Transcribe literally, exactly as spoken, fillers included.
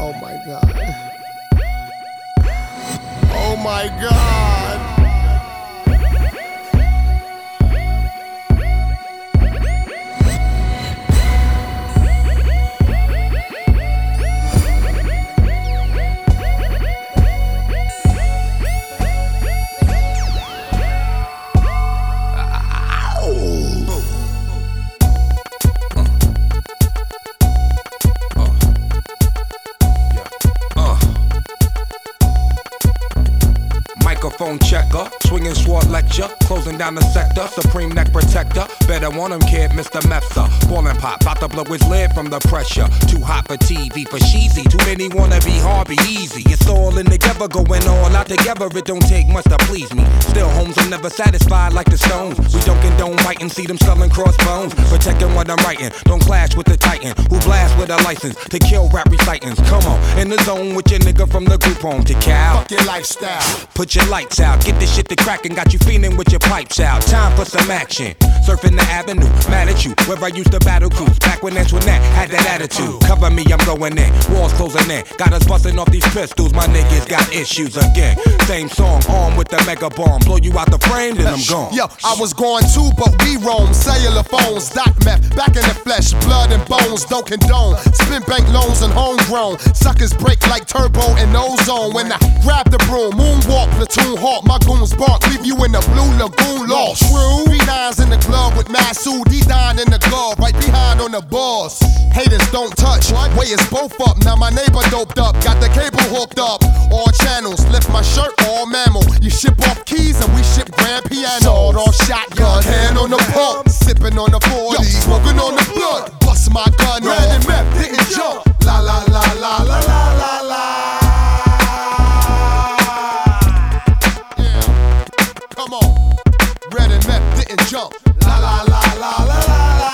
Oh my God. Oh my God. Microphone checker, swinging sword lecture, closing down the sector, supreme neck protector. Better want him, kid, Mister Mepsa. Ballin' pop, bout to blow his lid from the pressure. Too hot for T V, for cheesy. Too many wanna be hard, be easy. It's all in together, going all out together. It don't take much to please me. Still, homes are never satisfied like the Stones. We don't condone writing, see them selling crossbones. Protecting what I'm writing, don't clash with the Titan who blast with a license to kill rap recitants. Come on, in the zone with your nigga from the group home to Cal. Fuck your lifestyle. Put your lights out, get this shit to crackin', got you feeling with your pipes out. Time for some action. Surfing the avenue, mad at you. Where I used to battle cruise, back when Antoinette had that attitude. Cover me, I'm going in. Walls closing in. Got us busting off these pistols. My niggas got issues again. Same song, armed with the mega bomb. Blow you out the frame, then I'm gone. Yo, I was going too, but we roam. Cellular phones, dot meth, back in the flesh, blood and bones, don't condone. Spin bank loans and homegrown. Suckers break like turbo and ozone. When I grab the broom, moonwalk, platoon hawk, my goons bark, leave you in the blue lagoon lost. True. B nines in the club with Masood, he dying in the glove, right behind on the boss. Haters don't touch, way is both up. Now my neighbor doped up, got the cable hooked up. All channels, lift my shirt, all mammal. You ship off keys and we ship grand piano. Sawed off shotgun, hand on the pump, sipping on the forty, smoking on the blood. Bust my gun, red and meth, didn't jump. La la la la la la la la. Yeah, come on, red and meth didn't jump. La la la la la la la.